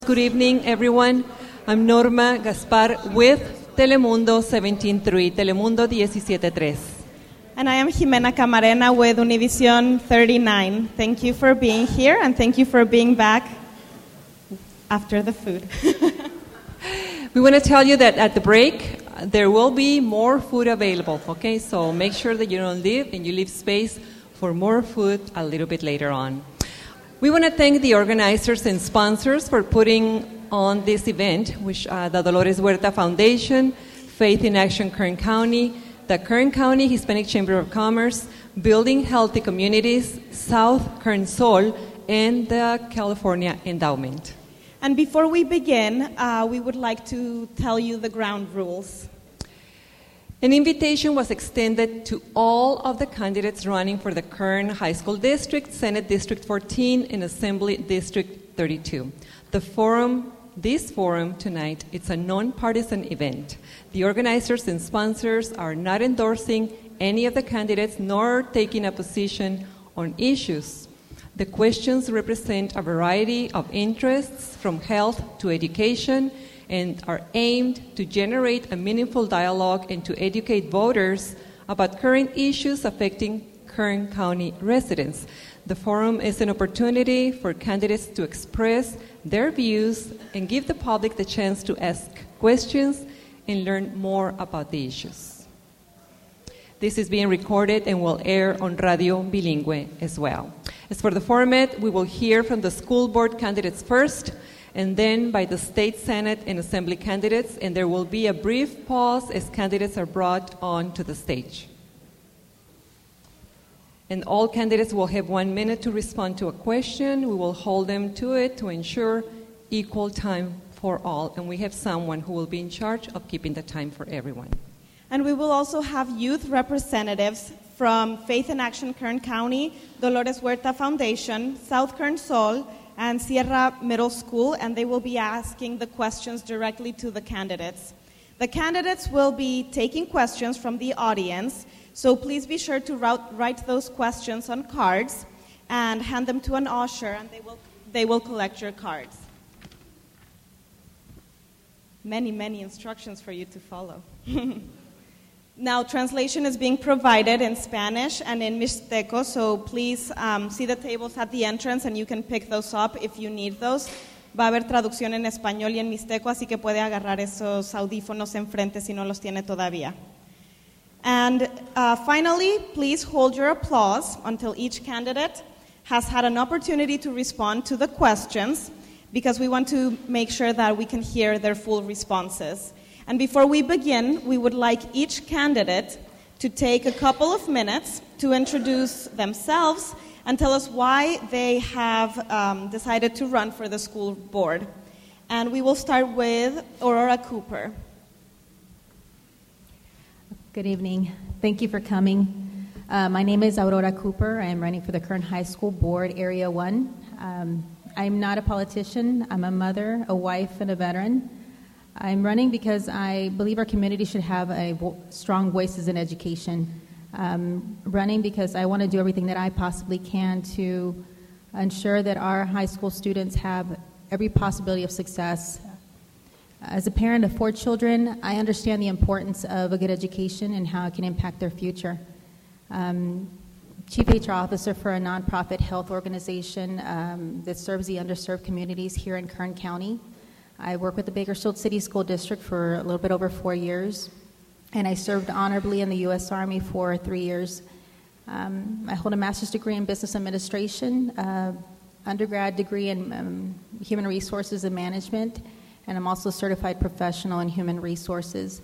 Good evening, everyone. I'm Norma Gaspar with Telemundo 17.3, Telemundo 17.3. And I am Jimena Camarena with Univision 39. Thank you for being here, and thank you for being back after the food. We want to tell you that at the break, there will be more food available, okay? So make sure that you don't leave and you leave space for more food a little bit later on. We want to thank the organizers and sponsors for putting on this event, which the Dolores Huerta Foundation, Faith in Action Kern County, the Kern County Hispanic Chamber of Commerce, Building Healthy Communities, South Kern Sol, and the California Endowment. And before we begin, we would like to tell you the ground rules. An invitation was extended to all of the candidates running for the Kern High School District, Senate District 14, and Assembly District 32. This forum tonight, it's a nonpartisan event. The organizers and sponsors are not endorsing any of the candidates nor taking a position on issues. The questions represent a variety of interests from health to education and are aimed to generate a meaningful dialogue and to educate voters about current issues affecting Kern County residents. The forum is an opportunity for candidates to express their views and give the public the chance to ask questions and learn more about the issues. This is being recorded and will air on Radio Bilingüe as well. As for the format, we will hear from the school board candidates first, and then by the state senate and assembly candidates, and there will be a brief pause as candidates are brought on to the stage. And all candidates will have 1 minute to respond to a question. We will hold them to it to ensure equal time for all, and we have someone who will be in charge of keeping the time for everyone. And we will also have youth representatives from Faith in Action Kern County, Dolores Huerta Foundation, South Kern Sol, and Sierra Middle School, and they will be asking the questions directly to the candidates. The candidates will be taking questions from the audience, so please be sure to write those questions on cards and hand them to an usher, and they will collect your cards. Many instructions for you to follow. Now, translation is being provided in Spanish and in Mixteco, so please see the tables at the entrance and you can pick those up if you need those. Va a haber traducción en español y en Mixteco, así que puede agarrar esos audífonos enfrente si no los tiene todavía. And finally, please hold your applause until each candidate has had an opportunity to respond to the questions, because we want to make sure that we can hear their full responses. And before we begin, we would like each candidate to take a couple of minutes to introduce themselves and tell us why they have decided to run for the school board. And we will start with Aurora Cooper. Good evening. Thank you for coming. My name is Aurora Cooper. I am running for the Kern High School Board, Area 1. I'm not a politician. I'm a mother, a wife, and a veteran. I'm running because I believe our community should have strong voices in education. Running because I want to do everything that I possibly can to ensure that our high school students have every possibility of success. As a parent of 4 children, I understand the importance of a good education and how it can impact their future. Chief HR Officer for a nonprofit health organization that serves the underserved communities here in Kern County. I work with the Bakersfield City School District for a little bit over 4 years, and I served honorably in the U.S. Army for 3 years. I hold a master's degree in business administration, undergrad degree in human resources and management, and I'm also a certified professional in human resources.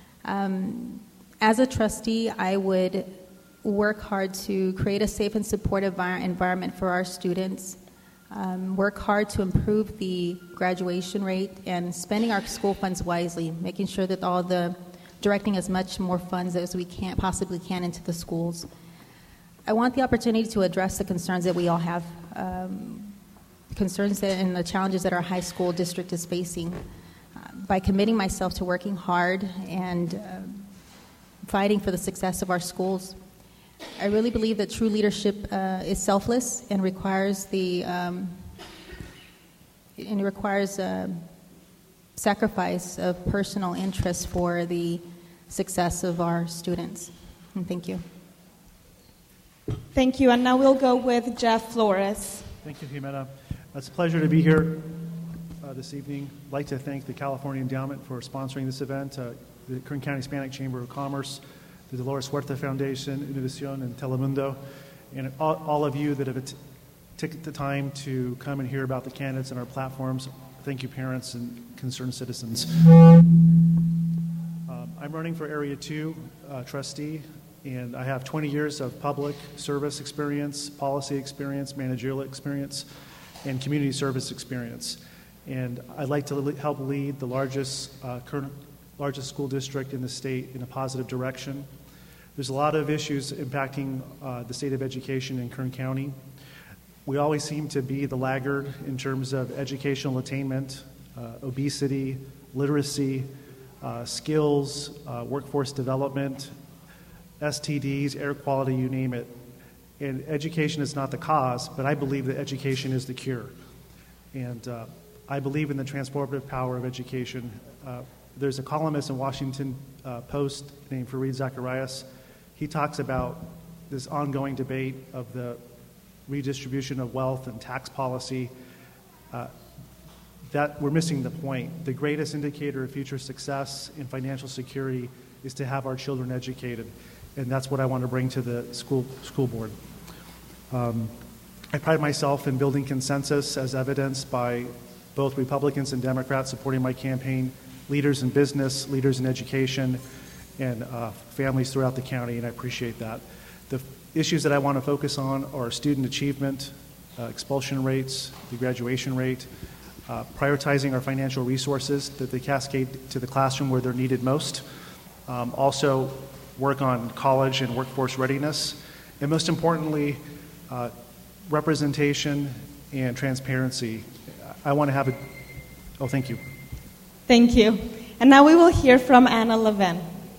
As a trustee, I would work hard to create a safe and supportive environment for our students, work hard to improve the graduation rate, and spending our school funds wisely, making sure that directing as much more funds as we possibly can into the schools. I want the opportunity to address the concerns that we all have, concerns and the challenges that our high school district is facing. By committing myself to working hard and fighting for the success of our schools, I really believe that true leadership is selfless and requires the and it requires a sacrifice of personal interest for the success of our students. And thank you. Thank you. And now we'll go with Jeff Flores. Thank you, Jimena. It's a pleasure to be here this evening. I'd like to thank the California Endowment for sponsoring this event, the Kern County Hispanic Chamber of Commerce, the Dolores Huerta Foundation, Univision, and Telemundo, and all of you that have taken the time to come and hear about the candidates and our platforms. Thank you, parents and concerned citizens. I'm running for Area 2 trustee, and I have 20 years of public service experience, policy experience, managerial experience, and community service experience. And I'd like to help lead the largest school district in the state in a positive direction. There's a lot of issues impacting the state of education in Kern County. We always seem to be the laggard in terms of educational attainment, obesity, literacy, skills, workforce development, STDs, air quality, you name it. And education is not the cause, but I believe that education is the cure. And I believe in the transformative power of education. There's a columnist in Washington Post named Fareed Zacharias. He talks about this ongoing debate of the redistribution of wealth and tax policy. That we're missing the point. The greatest indicator of future success in financial security is to have our children educated, and that's what I want to bring to the school board. I pride myself in building consensus as evidenced by both Republicans and Democrats supporting my campaign, leaders in business, leaders in education, and families throughout the county, and I appreciate that. The issues that I want to focus on are student achievement, expulsion rates, the graduation rate, prioritizing our financial resources that they cascade to the classroom where they're needed most. Also, work on college and workforce readiness, and most importantly, representation and transparency. I want to have a... Oh, thank you. Thank you. And now we will hear from Anna Levin.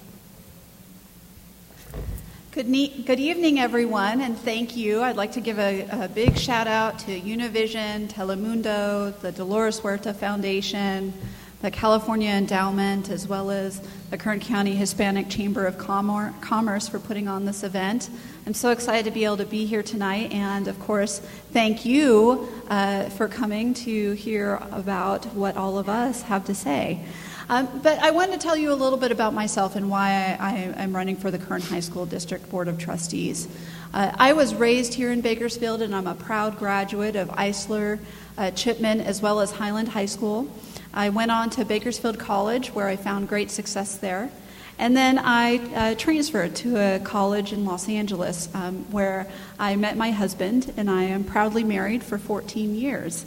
Good evening, everyone, and thank you. I'd like to give a big shout out to Univision, Telemundo, the Dolores Huerta Foundation, the California Endowment, as well as the Kern County Hispanic Chamber of Commerce for putting on this event. I'm so excited to be able to be here tonight, and of course, thank you for coming to hear about what all of us have to say. But I wanted to tell you a little bit about myself and why I'm running for the Kern High School District Board of Trustees. I was raised here in Bakersfield, and I'm a proud graduate of Eisler, Chipman, as well as Highland High School. I went on to Bakersfield College, where I found great success there. And then I transferred to a college in Los Angeles, where I met my husband, and I am proudly married for 14 years.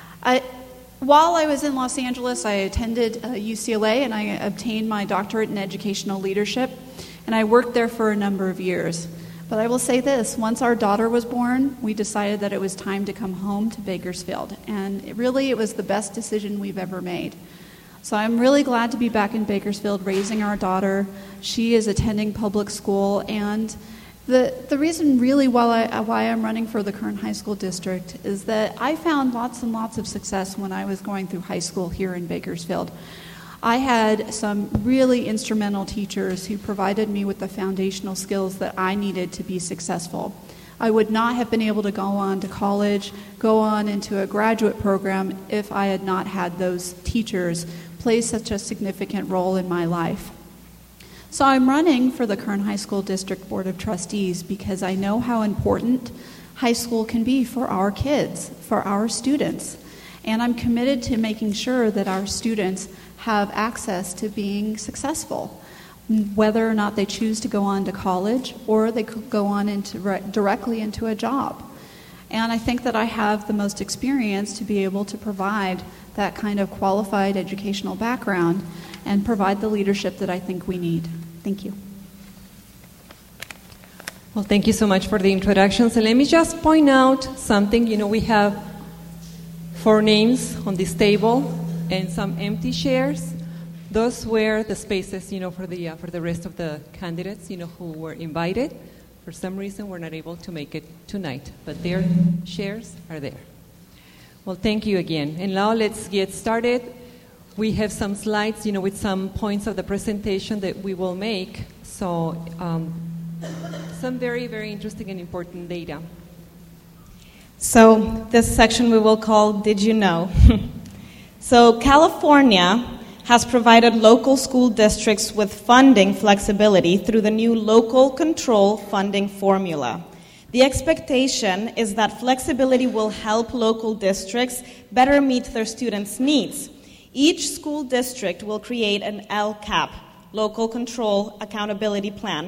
While I was in Los Angeles, I attended UCLA, and I obtained my doctorate in educational leadership, and I worked there for a number of years. But I will say this, once our daughter was born, we decided that it was time to come home to Bakersfield, and it was the best decision we've ever made. So I'm really glad to be back in Bakersfield raising our daughter. She is attending public school, and the reason really why I'm running for the Kern High School District is that I found lots and lots of success when I was going through high school here in Bakersfield. I had some really instrumental teachers who provided me with the foundational skills that I needed to be successful. I would not have been able to go on to college, go on into a graduate program if I had not had those teachers play such a significant role in my life. So I'm running for the Kern High School District Board of Trustees because I know how important high school can be for our kids, for our students. And I'm committed to making sure that our students have access to being successful, whether or not they choose to go on to college or they could go on directly into a job. And I think that I have the most experience to be able to provide that kind of qualified educational background and provide the leadership that I think we need. Thank you. Well, thank you so much for the introduction. So let me just point out something. We have 4 names on this table and some empty chairs. Those were the spaces, for the rest of the candidates, who were invited. For some reason, we're not able to make it tonight, but their chairs are there. Well, thank you again. And now let's get started. We have some slides, with some points of the presentation that we will make. So some very, very interesting and important data. So this section we will call Did You Know? So California has provided local school districts with funding flexibility through the new local control funding formula. The expectation is that flexibility will help local districts better meet their students' needs. Each school district will create an LCAP, Local Control Accountability Plan,